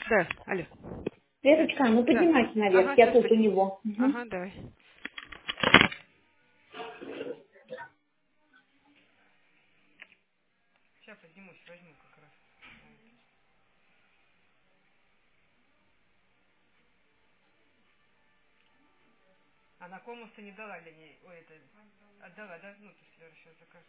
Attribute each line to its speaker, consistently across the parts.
Speaker 1: Да, алло.
Speaker 2: Верочка, ну
Speaker 1: Да.
Speaker 2: поднимайся наверх,
Speaker 1: Ага,
Speaker 2: я
Speaker 1: сейчас
Speaker 2: тут у
Speaker 1: подниму.
Speaker 2: него. Мгм.
Speaker 1: Ага, давай. Сейчас поднимусь, возьму как раз. А на комуса не дала для ней. Ой, это отдала, да? Ну, то есть Лера сейчас закажет.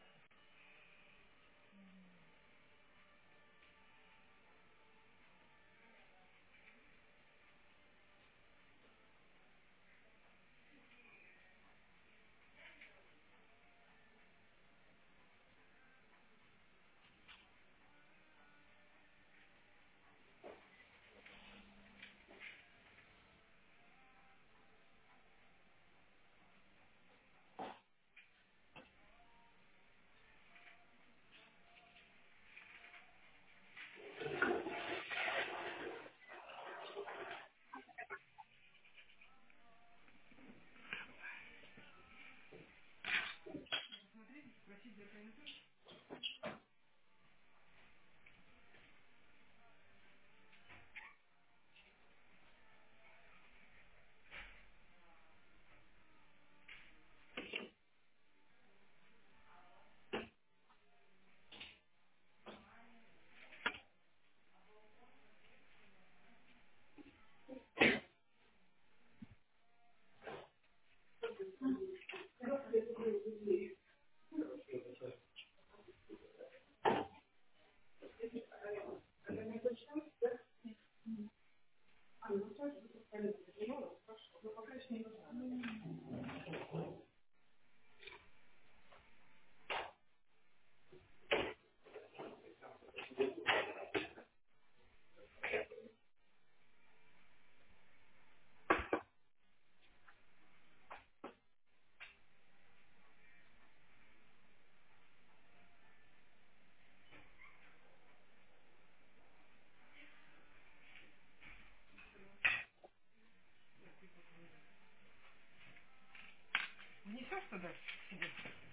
Speaker 1: Внесешь туда себе?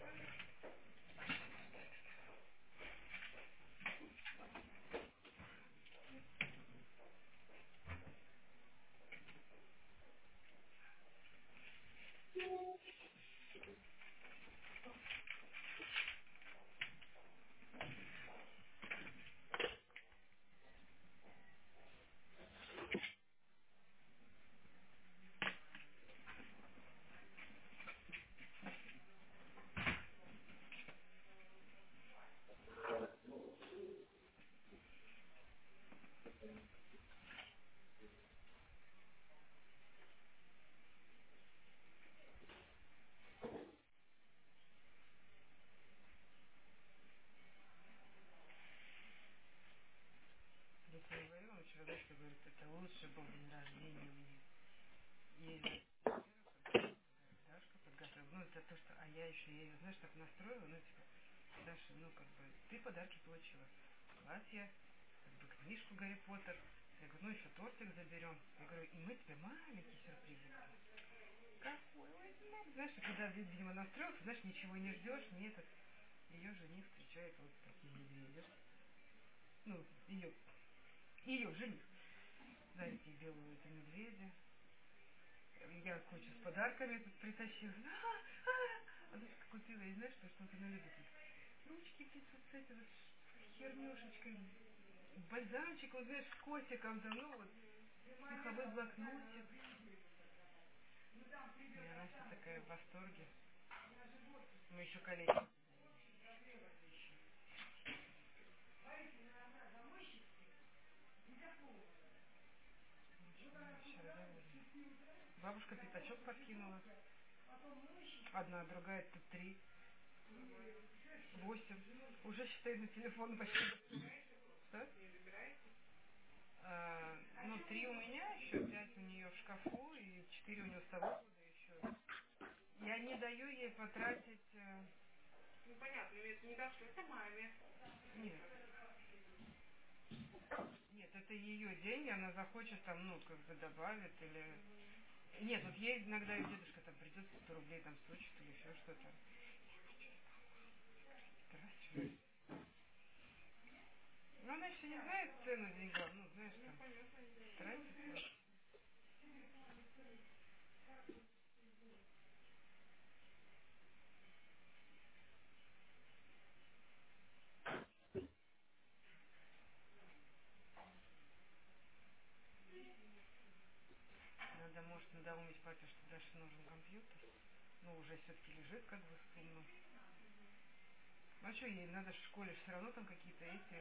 Speaker 1: Я тебе говорила, он вчера, знаешь, что говорит, это лучший был день рождения у меня. Ей, значит, Дашка подготовила. Ну, это то, что... А я еще ее, знаешь, так настроила, ну, типа, Даша, ну, как бы, ты подарки получила. Платье, как бы, книжку Гарри Поттер. Я говорю, ну, еще тортик заберем. Я говорю, и мы тебе маленький сюрприз сделаем. Какой? Ой, знаешь, когда, видимо, настроился, знаешь, ничего не ждешь, не этот. Ее жених встречает вот такие медведи. Ну, ее жених дарит ей белую эту медведя. Я кучу с подарками тут притащила. А дочка купила, и знаешь, что вот она любит? Ручки здесь вот с этой вот хернюшечкой. Бальзамчик, вот знаешь, с котиком там, ну вот, смеховой блокнотик. И она вся такая в восторге. Мы еще колечко. Вчера довольна. Бабушка пятачок подкинула. Одна, другая, тут 3, 8. Уже, считай, на телефон почти. Что? Ну, 3 у меня еще, 5 у нее в шкафу и 4 у нее с того года еще. Я не даю ей потратить... Ну, понятно, это не так, что это маме. Нет, нет, это ее день, она захочет там, ну, как бы добавит или... Нет, вот ей иногда и дедушка там придет 100 рублей там стучит или еще что-то. Трачу. Ну, она еще не знает цену деньгам, ну, знаешь, там. когда умыть пойдешь, что дальше нужен компьютер. Ну, уже все-таки лежит как бы сумма. Ну, а что, ей надо в школе все равно там какие-то эти...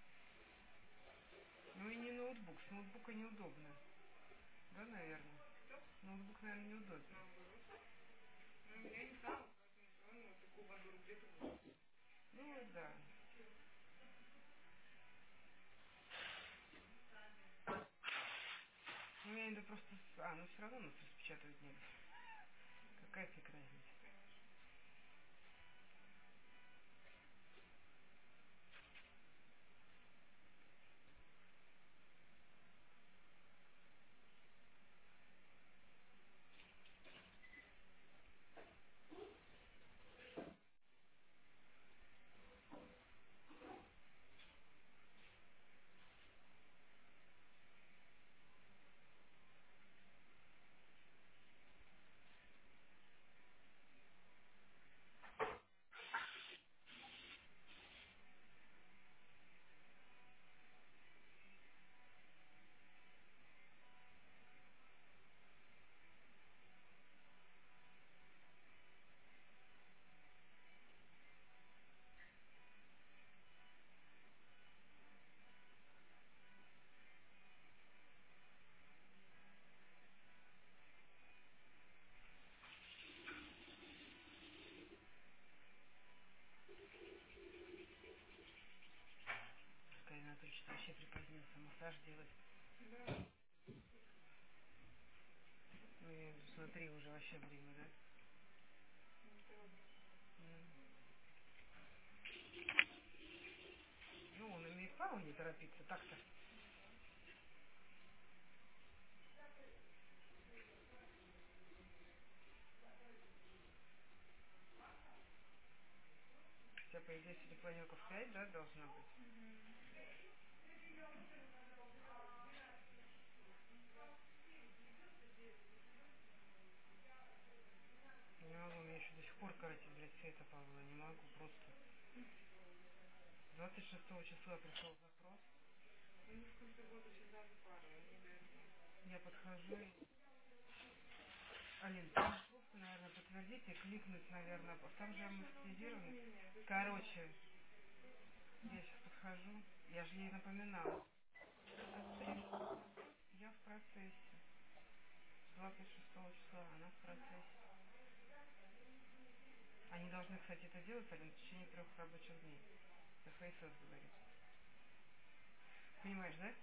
Speaker 1: Ну, и не ноутбук. С ноутбука неудобно. Да, наверное? Ноутбук, наверное, неудобно. Ну, да. Ну, я имею в виду просто... ну, все равно нас распечатывать негде. Какая фиг разница? Какая Анатольевич вообще припозднился массаж делать. Ну, я имею в виду, смотри, уже вообще время, да? Ну, он имеет право не торопиться, так-то. Хотя, по идее, сегодня планерка в 5, да, должна быть? Не могу, мне еще до сих пор, короче, блядь, света Павла, не могу, просто. 26 числа пришел запрос. Я подхожу и... Алин, там просто, наверное, подтвердите, кликнуть, наверное, там же амортизировано. Короче, я сейчас подхожу, я же ей напоминала. Я в процессе. 26 числа она в процессе. Они должны, кстати, это делать, Алин, в течение 3 рабочих дней. ФСС говорит. Понимаешь, да?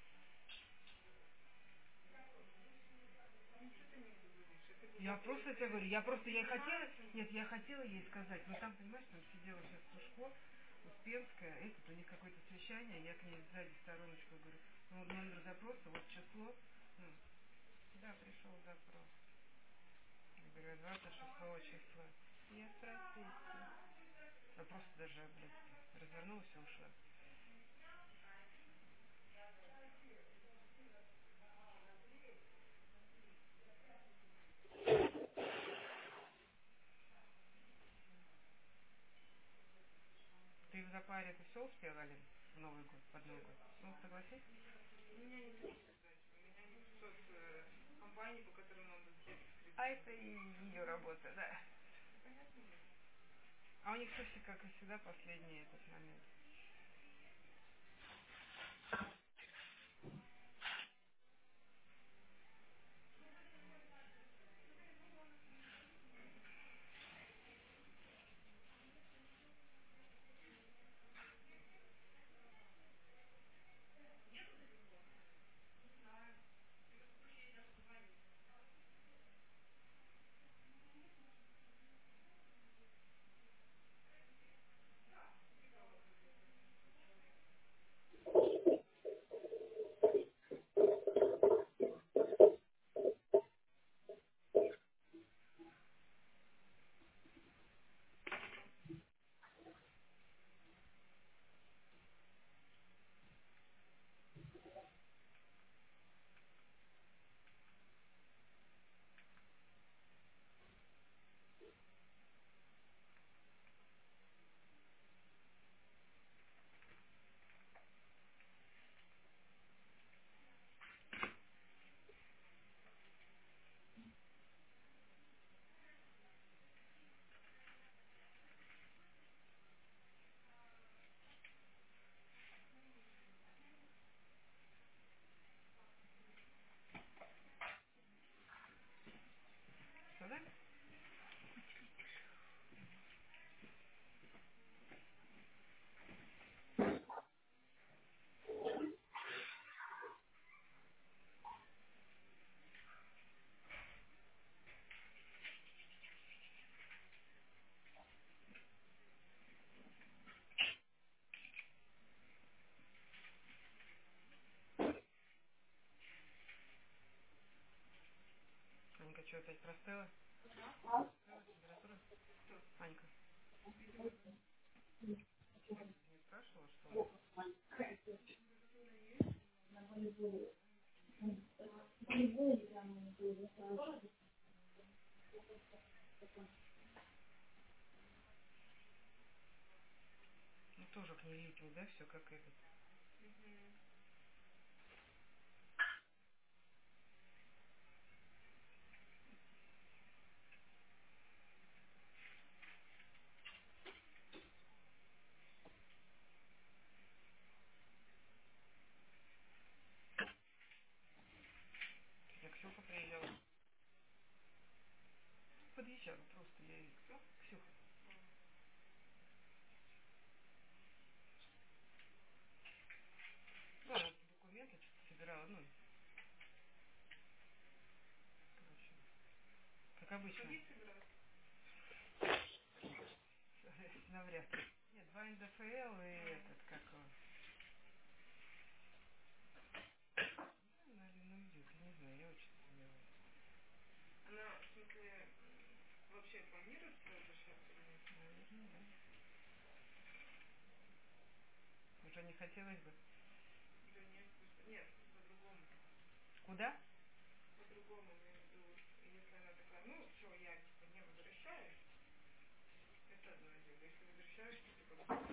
Speaker 1: Я просто тебе говорю, я хотела, нет, я хотела ей сказать, но там, понимаешь, там сидела сейчас Сушко, Успенская, у них какое-то совещание, я к ней сзади в стороночку говорю, ну, вот номер запроса, вот число, ну, да, пришел запрос. Я говорю, 26 числа. Я в процессе. Я просто даже, блядь, развернулась и ушла. Ты в запаре, ты все успела, Алин, в Новый год, под Новый год? Ну, согласись? А это и ее работа, да. А у них все как и всегда, последний этот момент. опять простыла? Простыла, температура? Анька, не спрашивала, что у нас? Ну, тоже к ней липнет, да, все как этот. Сегодня Ксюха приезжала. Подъезжала просто, я ей... Кто? Ксюха. Ну, она документы что-то собирала, ну, короче, как обычно. Навряд ли. Нет, 2 НДФЛ и этот, как его. Наверное, уйдет, я не знаю, я очень сомневаюсь. Она, в смысле, вообще планирует возвращаться или нет? Наверное, да. Уже не хотелось бы. Да нет, просто... Нет, по-другому. Куда? По-другому, имею в виду, если она такая, ну, все, я, типа, не возвращаюсь, это одно дело. Если возвращаешься, то как бы...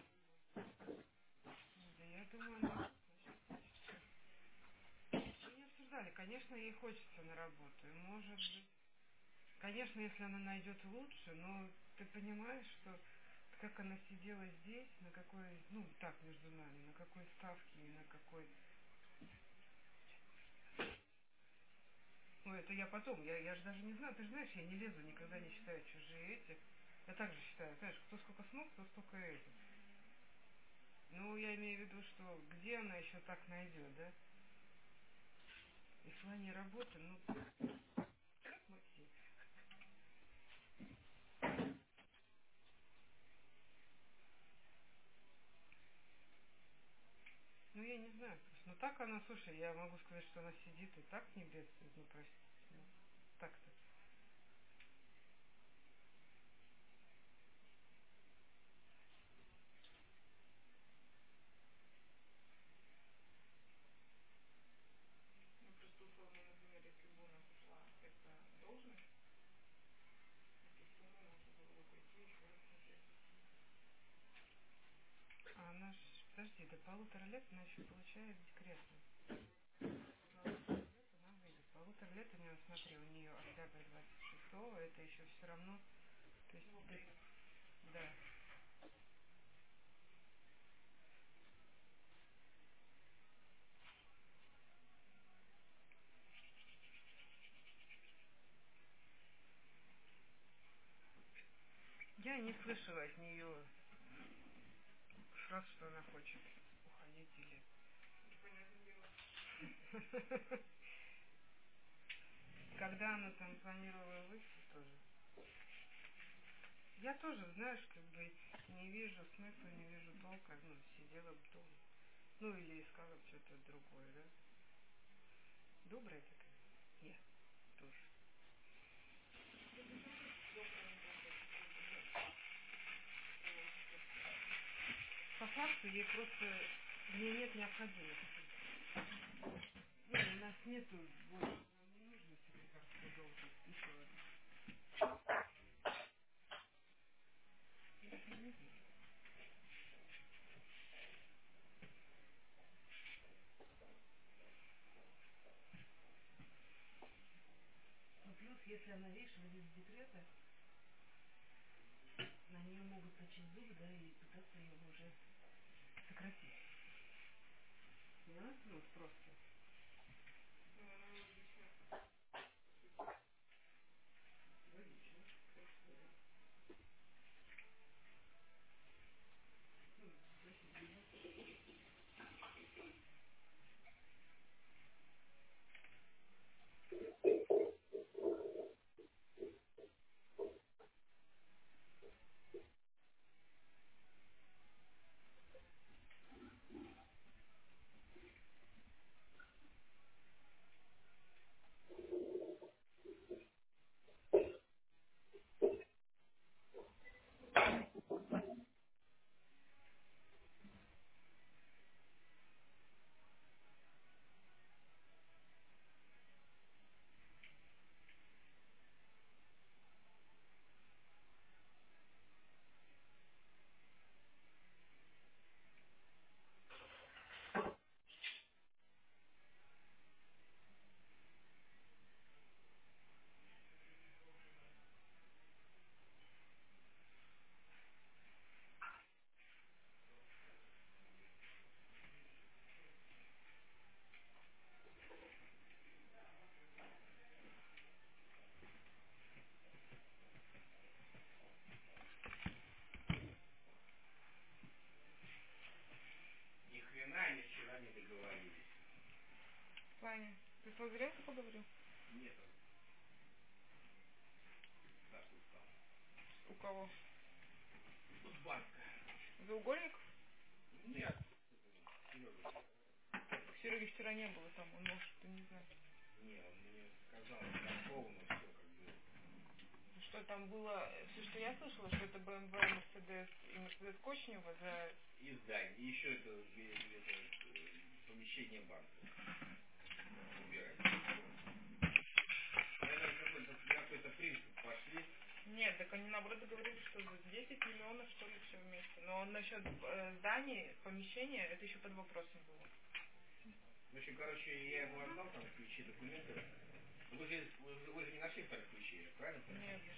Speaker 1: Да я думаю, она начнет всячески. Мы не обсуждали. Конечно, ей хочется на работу. И может быть... Конечно, если она найдет лучше, но ты понимаешь, что как она сидела здесь, на какой, ну, так, между нами, на какой ставке и на какой... Ну, это я потом, я же даже не знаю, ты же знаешь, я не лезу, никогда не считаю чужие эти. Я также считаю, знаешь, кто сколько смог, кто столько это. Ну, я имею в виду, что где она еще так найдет, да? И в плане работы, ну, как Максим? Ну, я не знаю, просто, ну, так она, слушай, я могу сказать, что она сидит и так не бедствует, ну, простите, ну, так-то. Ну, просто условно, например, если бы у нас ушла эта должность, эту сумму можно было бы пойти еще раз смотреть. А она ж, подожди, до 1,5 лет она еще получает декретную. Она выйдет. 1,5 лет у нее, смотри, у нее октябрь 26-го, это еще все равно, то есть, да. Я не слышала от нее фраз, что она хочет уходить или... Понятное дело. Когда она там планировала выйти тоже. Я тоже, знаешь, как бы не вижу смысла, не вижу толка, ну, сидела бы дома. Ну, или искала бы что-то другое, да? Добрая такая. Я тоже. По факту ей просто... Мне нет необходимости. Ну, у нас нету больше. Нам не нужно секретарскую должность. И все. Ну, плюс, если она, видишь, выйдет из декрета, на нее могут точить зубы, да, и пытаться ее уже сократить. Поняла? Ну, просто. Ну, она логично. Логично. Просто, да. Ну, спросить ее.
Speaker 2: Даня. Ты с Лазаренко поговорил?
Speaker 3: Нет, Сашка устал.
Speaker 2: У кого?
Speaker 3: С банка.
Speaker 2: Заугольников?
Speaker 3: Нет, Серега.
Speaker 2: Сереги вчера не было там, он может, ты не знаешь.
Speaker 3: Не, он мне сказал, ровно все как было.
Speaker 2: Что там было, все, что я слышала, что это BMW, Mercedes и Mercedes Кочнева за...
Speaker 3: И здание. И еще это помещение банка убирать. Наверное, какой-то принцип пошли.
Speaker 2: Нет, так они наоборот договорились, что за 10 миллионов, что ли, все вместе. Но насчет зданий, помещения, это еще под вопросом было.
Speaker 3: В общем, короче, я ему отдал там ключи, документы. Вы же не нашли вторых ключей, я правильно понимаю?
Speaker 2: Нет.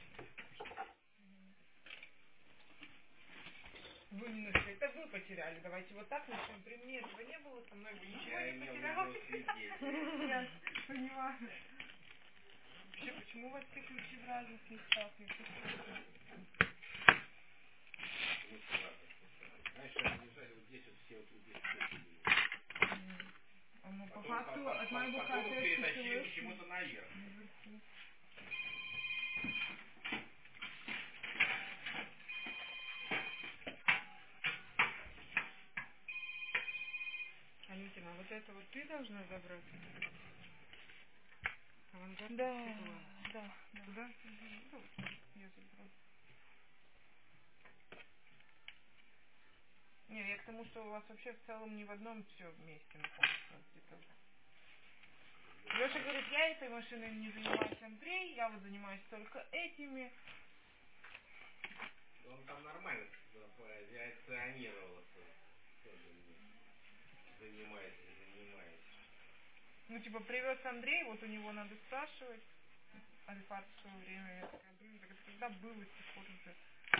Speaker 2: Вы не нашли, это вы потеряли. Давайте вот так начнем. При мне этого не было, со мной бы ничего
Speaker 3: Я
Speaker 2: не
Speaker 3: имел в
Speaker 2: потерял.
Speaker 3: виду свидетелей.
Speaker 2: Нет, понимаю. Вообще, почему у вас все ключи в разных местах? Мне все сложно.
Speaker 3: В смысле в разных местах? Раньше они лежали вот здесь, вот все вот здесь сейфы были.
Speaker 2: Ну, по
Speaker 3: Потом,
Speaker 2: факту, от моего
Speaker 3: потом их
Speaker 2: кафе
Speaker 3: перетащили почему-то наверх.
Speaker 2: наверху. Алютина, вот это вот ты должна забрать? Авангард
Speaker 4: Да,
Speaker 2: стекло.
Speaker 4: да, да.
Speaker 2: Туда? Ну, я заберу. Не, я к тому, что у вас вообще в целом не в одном все вместе находится. Где-то. Леша говорит, я этой машиной не занимаюсь, Андрей, я вот занимаюсь только этими.
Speaker 3: Он там нормально позиционировался. Тоже мне занимаюсь.
Speaker 2: Ну, типа, привез Андрей, вот у него надо спрашивать. Альфард в свое время. Я такая, блин, так это когда было, с тех пор уже.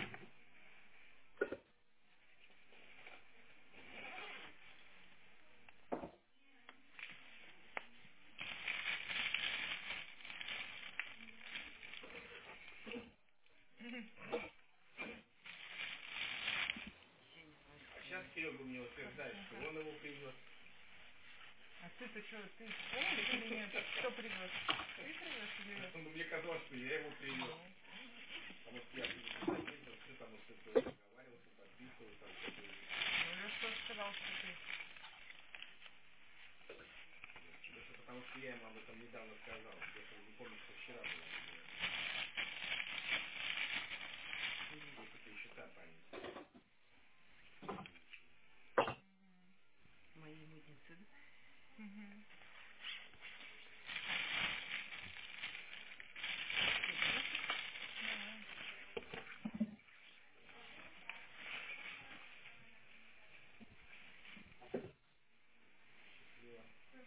Speaker 3: А сейчас Серега мне утверждает, что
Speaker 2: Картинка.
Speaker 3: он его привез.
Speaker 2: А ты-то что, ты помнишь или нет? Кто привез? Ты привез или...
Speaker 3: Ну, мне казалось, что я его привез.
Speaker 2: Ну,
Speaker 3: Потому что я туда ездил, все там вот это договаривался, подписывал, там всякие вещи.
Speaker 2: Леша тоже сказал, что ты.
Speaker 3: Это потому что я ему об этом недавно сказал. Леша не помнит, что вчера было разговор. Здесь это еще та память.
Speaker 1: Моей мытницы, да?
Speaker 2: Угу.
Speaker 3: Счастливо.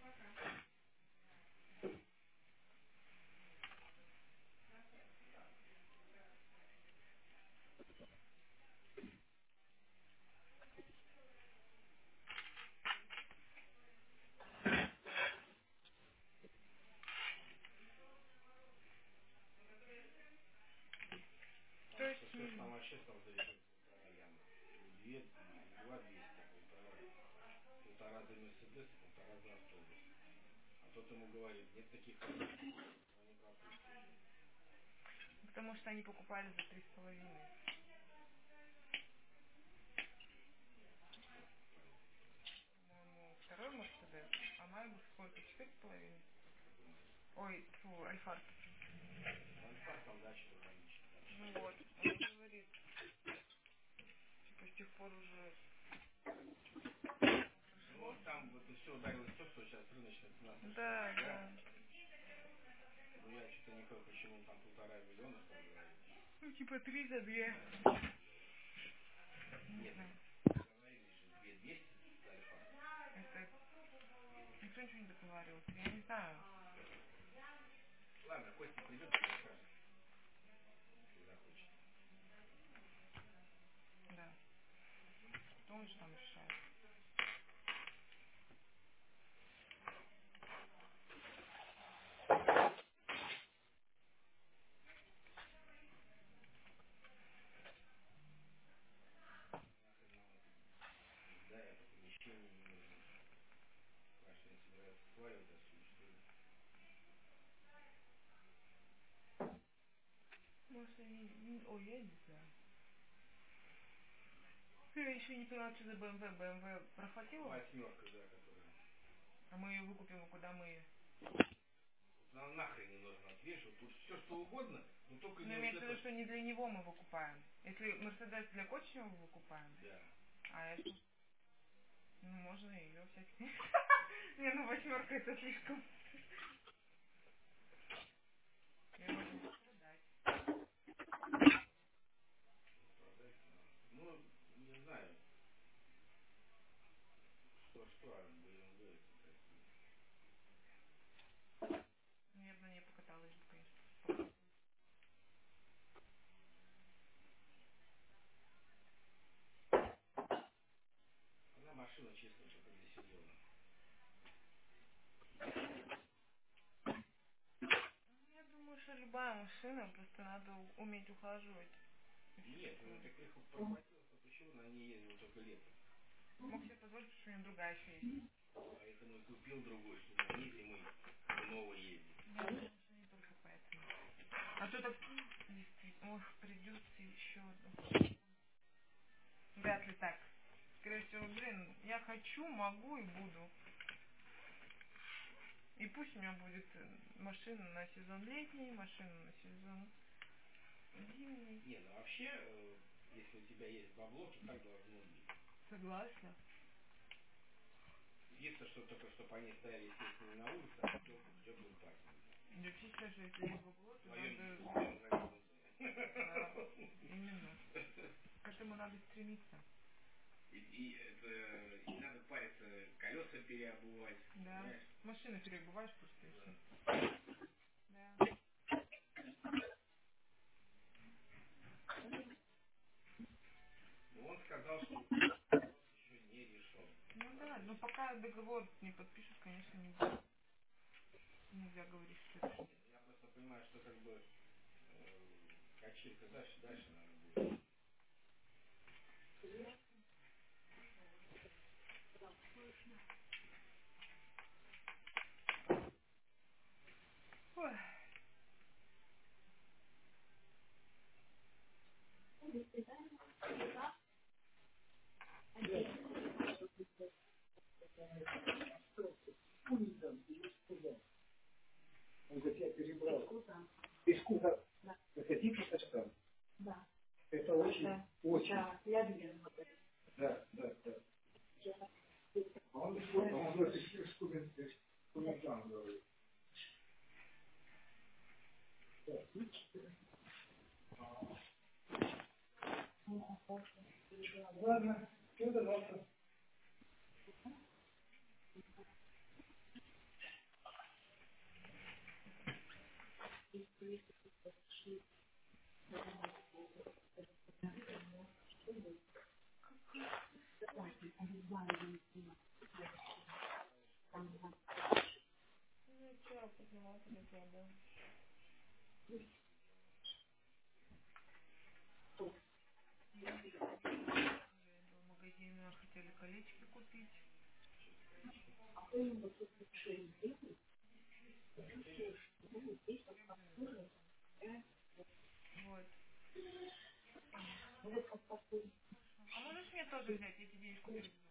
Speaker 2: То
Speaker 3: Там
Speaker 2: есть,
Speaker 3: вообще стал заряжать полтора яма. Не два 200, а полтора. Полтора за Мерседес и полтора за автобус. А тот ему говорит, нет таких автобусов, не пропустим.
Speaker 2: потому что они покупали за 3,5. По-моему, второй Мерседес. А Майбах сколько? 4,5? Ой, фу, Альфард.
Speaker 3: Ну, Альфа там, да, что-то там дальше.
Speaker 2: Ну вот, он и говорит. Типа с тех пор уже
Speaker 3: Ну
Speaker 2: прошло.
Speaker 3: вот там вот и все ударилось в то, что сейчас рыночная цена совершенно
Speaker 2: Да,
Speaker 3: другая.
Speaker 2: да.
Speaker 3: Ну я что-то не понял, почему он там 1,5 миллиона стал говорить.
Speaker 2: Ну, типа 3 за 2. Не
Speaker 3: Нет,
Speaker 2: знаю.
Speaker 3: договорились же 200 за Альфа.
Speaker 2: Это никто ничего не договаривался. Я не знаю.
Speaker 3: Ладно, Костя придет и расскажет, если захочет.
Speaker 2: Да. Кто он же там решает?
Speaker 3: Да, это помещение не нужно. Спрашиваю, они собираются сваливать отсюда, что ли?
Speaker 2: Ой, я не знаю. Я еще не поняла, что за БМВ. БМВ прохватила вас?
Speaker 3: Восьмерка, да, которая.
Speaker 2: А мы ее выкупим, а куда мы ее?
Speaker 3: Она нахрен не нужна. Вот видишь, вот тут все что угодно, но только
Speaker 2: Но
Speaker 3: не вот
Speaker 2: имеется в виду,
Speaker 3: это.
Speaker 2: что не для него мы выкупаем. Если Мерседес для Кочнева выкупаем,
Speaker 3: Да.
Speaker 2: а это... Ну, можно ее всякие. Не, ну восьмерка это слишком. Ее можно продать.
Speaker 3: Продать надо. Ну, не знаю, что, а БМВ это такие.
Speaker 2: Ну, я бы на ней покаталась бы, конечно. Пока.
Speaker 3: Она машина чисто только для сезона.
Speaker 2: Ну, я думаю, что любая машина, просто надо уметь ухаживать. И все
Speaker 3: Нет, ну
Speaker 2: такое.
Speaker 3: так их прохватило, то почему на ней ездил только летом?
Speaker 2: Мог себе позволить, потому что у нее другая еще есть.
Speaker 3: Поэтому и купил другую, чтобы на ней зимой хреново ездить.
Speaker 2: Я думаю, что не только поэтому. А то так действительно. Ох, придется еще одну. Вряд ли так. Скорее всего, блин, я хочу, могу и буду. И пусть у меня будет машина на сезон летний, машина на сезон зимний.
Speaker 3: Не, ну вообще, если у тебя есть бабло, то так должно быть.
Speaker 2: Согласна.
Speaker 3: Единственное, что только чтобы они стояли, естественно, не на улице, а в теплом паркинге.
Speaker 2: Я вообще считаю, что если есть бабло,
Speaker 3: В
Speaker 2: то
Speaker 3: в
Speaker 2: надо...
Speaker 3: своем загородном
Speaker 2: Да,
Speaker 3: доме.
Speaker 2: именно. К этому надо стремиться.
Speaker 3: И надо париться, колеса переобувать,
Speaker 2: Да.
Speaker 3: понимаешь?
Speaker 2: Машину переобуваешь просто и все.
Speaker 3: Да.
Speaker 2: Да.
Speaker 3: Но он сказал, что еще не решен.
Speaker 2: Ну да,
Speaker 3: То
Speaker 2: но
Speaker 3: есть,
Speaker 2: пока договор не подпишут, конечно, нельзя говорить, что это...
Speaker 3: нет, я просто понимаю, что как бы качелька дальше, наверное, будет.
Speaker 2: Ой.
Speaker 3: Он говорит, я перебрал. Искусство. Вы хотите сочетать? Это очень, да. Очень. Да, я видела. Да, да, да. А он искусство, он говорит, искусство, говорит. Ладно, все, до завтра.
Speaker 2: Ну, я вчера подняла, полетела, да. Мама заехала в магазин, хотели колечки купить. Серебряные такие. Вот. А можешь мне тоже взять, я тебе денежку переведу?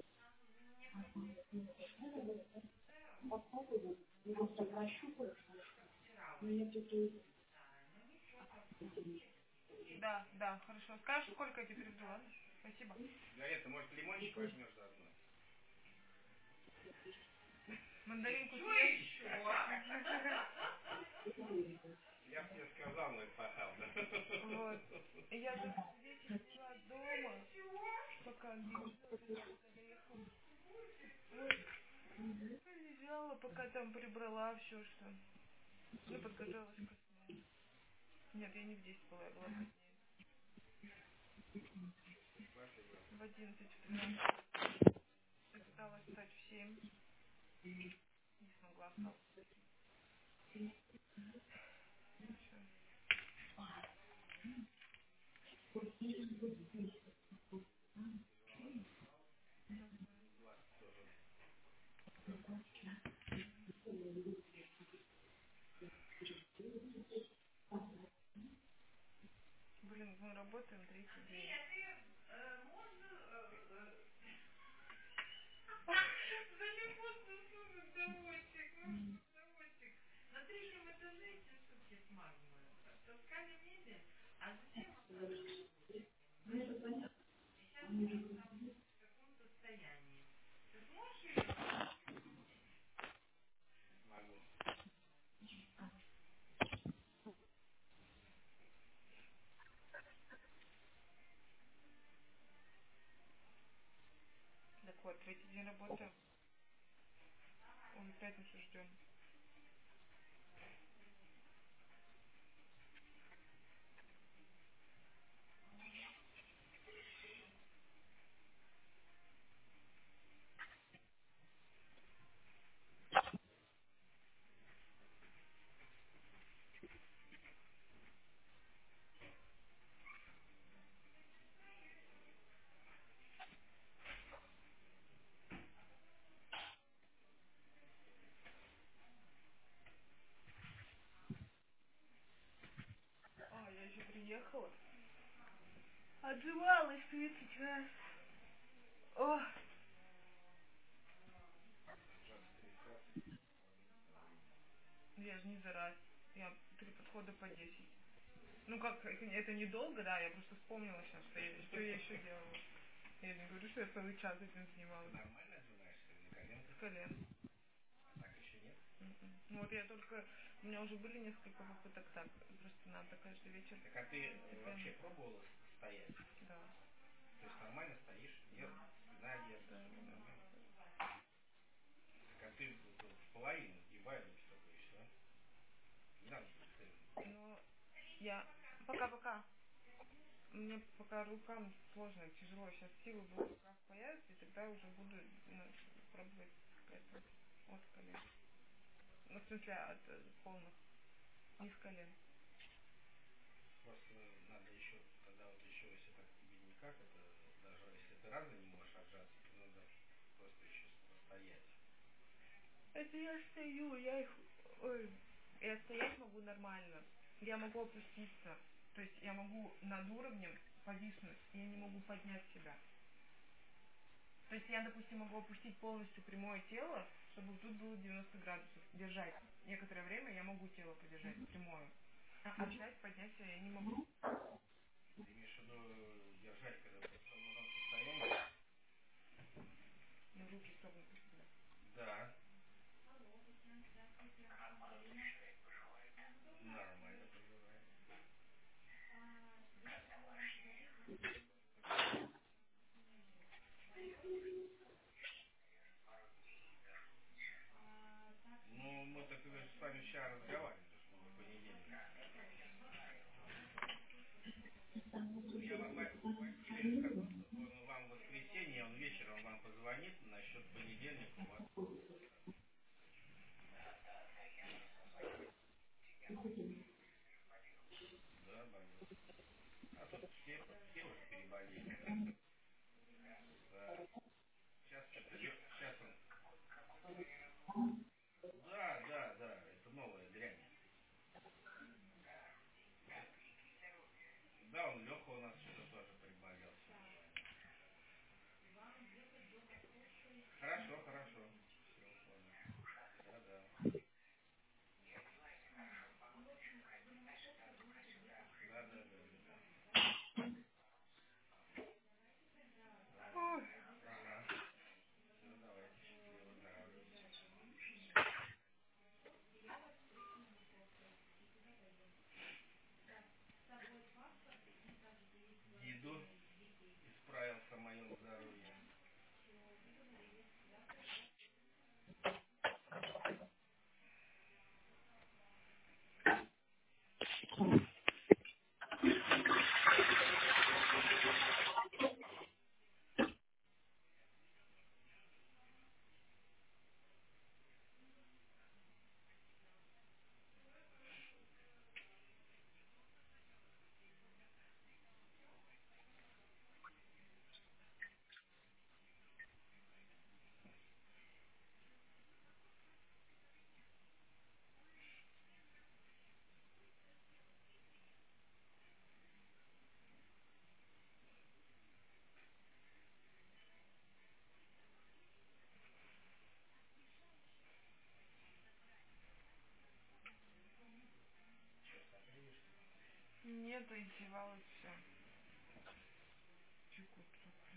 Speaker 2: Да, да, хорошо. Скажешь, сколько я тебе переведу, ладно? Спасибо.
Speaker 3: Галета, может, лимончик возьмешь заодно?
Speaker 2: Мандаринку
Speaker 3: Что
Speaker 2: съешь?
Speaker 3: еще? Я бы тебе сказал, но это похабно.
Speaker 2: Вот. И я тут вещи сняла дома, пока Георгий сюда доехал. Вот. Лежала, пока там прибрала все, что... Ну, подготовилась ко сну. Нет, я не в 10 была, я была позднее.
Speaker 3: Спасибо.
Speaker 2: В 11 в 13. Я пыталась встать в 7. Не смогла, осталось. Ничего.
Speaker 3: Влад тоже. Могу.
Speaker 2: Так вот, третий день работы. Уже пятницу ждем. А, я еще приехала. Отжималась 30 раз. О,
Speaker 3: Отжаться 30 раз.
Speaker 2: я же не за раз. Я 3 подхода по 10. Ну как, это недолго, да, я просто вспомнила сейчас, что я еще делала. Я не говорю, что я целый час этим
Speaker 3: Ты
Speaker 2: занималась.
Speaker 3: нормально отжимаешься или на коленках?
Speaker 2: С колен.
Speaker 3: А так еще нет?
Speaker 2: Ну вот я только, у меня уже были несколько попыток так, просто надо каждый вечер
Speaker 3: Так а ты
Speaker 2: постепенно.
Speaker 3: вообще пробовала стоять?
Speaker 2: Да,
Speaker 3: То есть нормально стоишь, спина держится,
Speaker 2: да.
Speaker 3: все нормально. Так а ты в половину сгибай руки только и все. Не надо постоянно.
Speaker 2: Но я, пока-пока, мне пока рукам сложно, тяжело, сейчас силы в руках появятся, и тогда уже буду пробовать это от колен. Ну, в смысле, от полных, не с колен.
Speaker 3: Просто надо еще, тогда вот еще, если так тебе никак, это даже если ты раза не можешь отжаться, то надо просто еще постоять.
Speaker 2: Это я стою, ой, я стоять могу нормально. Я могу опуститься. То есть я могу над уровнем повиснуть, и я не могу поднять себя. То есть я, допустим, могу опустить полностью прямое тело, чтобы тут было 90 градусов. Держать. Некоторое время я могу тело подержать прямое. А взять, поднять себя я не могу.
Speaker 3: Ты имеешь в виду держать, когда в полноценном состоянии?
Speaker 2: Ну, руки согнуты всегда.
Speaker 3: Да. Нормально проживает. Ну, мы так с вами сейчас разговаривали, что мы в понедельник. Ну, я Василию сказал, что он вам в воскресенье, он вечером вам позвонит насчет понедельника у вас. Да, болел. А тут все уже переболели. Да. Сейчас сейчас он. Да, да, да, это новая дрянь. Да, он Леха у нас что-то тоже приболел сегодня. Хорошо, хорошо. Все, ладно. Да, да. Да, да, да, да, да.
Speaker 2: Ой.
Speaker 3: Ага. Все, давайте, счастливо, выздоравливайте.
Speaker 2: Нету, издевалась все. Чекут сопли.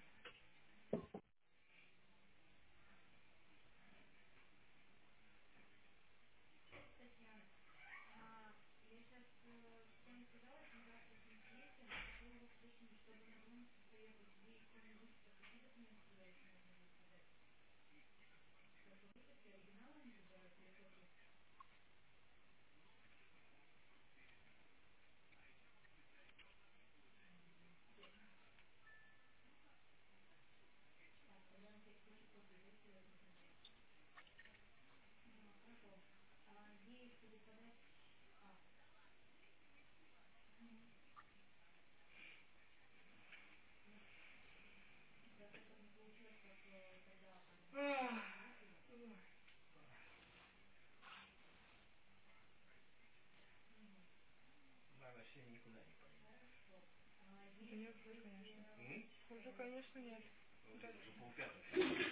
Speaker 3: Но она все никуда не пойдет.
Speaker 2: Да нет, уже, конечно.
Speaker 3: М?
Speaker 2: Уже, конечно, нет.
Speaker 3: Ну,
Speaker 2: Да.
Speaker 3: где-то уже полпятого сейчас.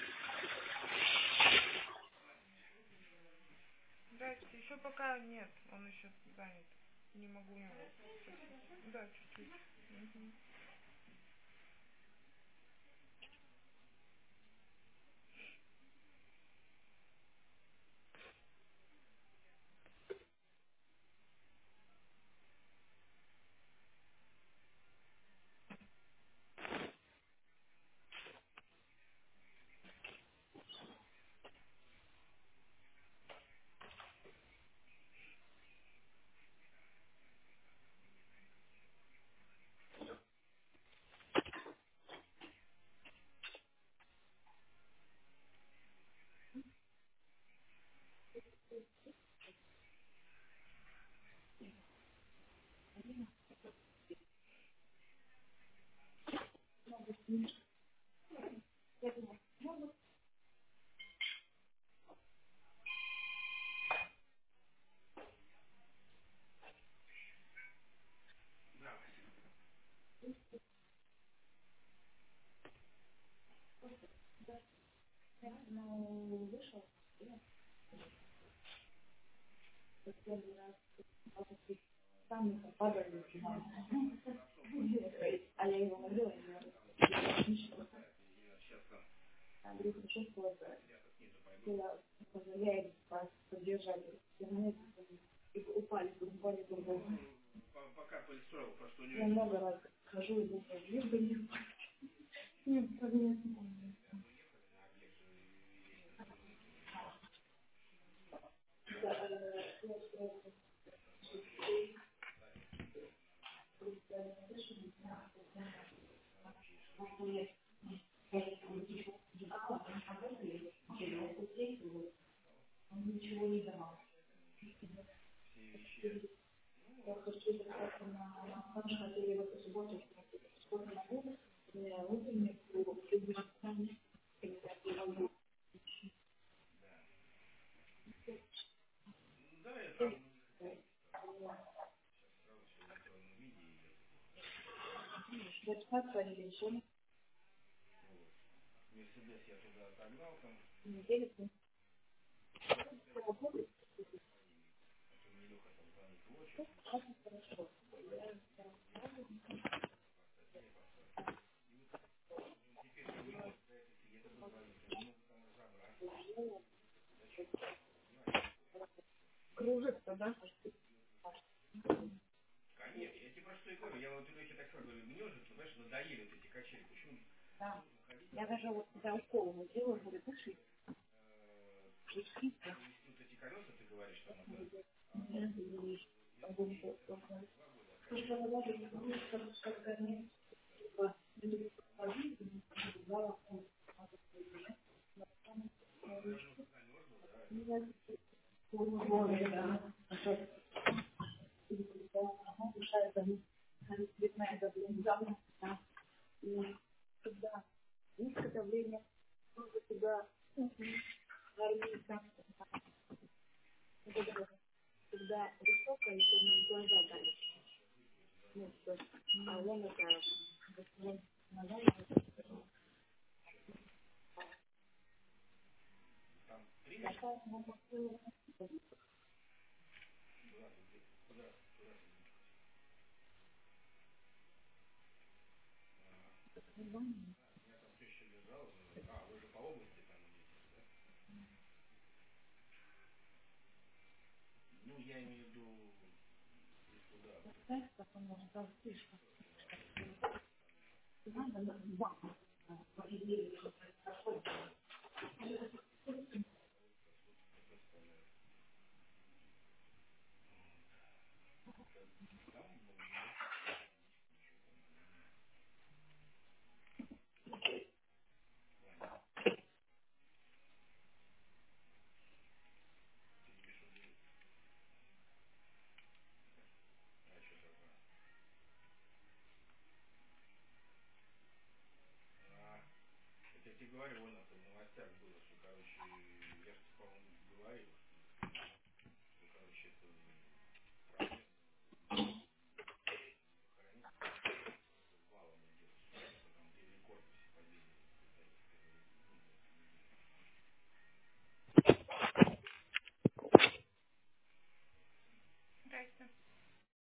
Speaker 2: Здрасте. Еще пока нет. Он еще занят. Не могу у него спросить. Да, чуть-чуть. Мгм.
Speaker 3: Да, я сейчас там ребята снизу пойдут. Ну, пока пристроил, потому что у него еще ребята уехали на объект же вечером субботу. Сейчас посмотрю, Саня сообщит, что вечером. Ну, они еще все вещи. Ну, да. Да, я там у них сейчас сразу все в электронном виде идет у них. Вот. Мерседес я туда отогнал там. А то мне Леха там звонит, вот что случилось. Поставь, я поставлю. И вот он теперь не может за это где-то дозвониться, не могут там разобраться. Зачем? Понимаешь, такое? Конечно, я тебе про что и говорю. Я вот Лехе так сразу говорю, мне уже, понимаешь, надоели вот эти качели. Почему нужно ходить на провести вот эти колеса, ты говоришь, там это, если денег, это можно 2 года откачать. Ну, даже вот замерзло, да, это. Там примешь? Куда ты, куда ты, У меня там теща лежала, вы же по области там идете, да? Ну, я имею в виду, здесь куда, вот это,